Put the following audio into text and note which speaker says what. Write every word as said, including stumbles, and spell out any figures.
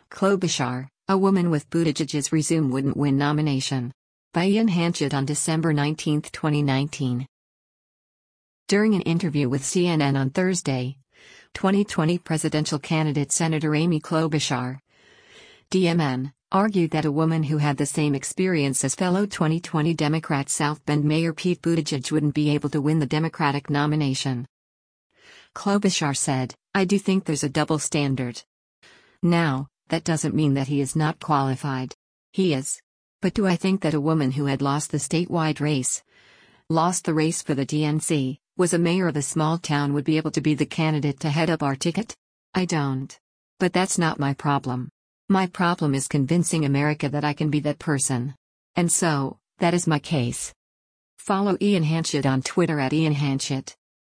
Speaker 1: Klobuchar, a woman with Buttigieg's resume wouldn't win nomination. By Ian Hanchett on December nineteenth, twenty nineteen. During an interview with C N N on Thursday, twenty twenty presidential candidate Senator Amy Klobuchar, D M N, argued that a woman who had the same experience as fellow twenty twenty Democrat South Bend Mayor Pete Buttigieg wouldn't be able to win the Democratic nomination. Klobuchar said, "I do think there's a double standard. Now, that doesn't mean that he is not qualified. He is. But do I think that a woman who had lost the statewide race, lost the race for the D N C, was a mayor of a small town would be able to be the candidate to head up our ticket? I don't. But that's not my problem. My problem is convincing America that I can be that person. And so, that is my case." Follow Ian Hanchett on Twitter at Ian Hanchett.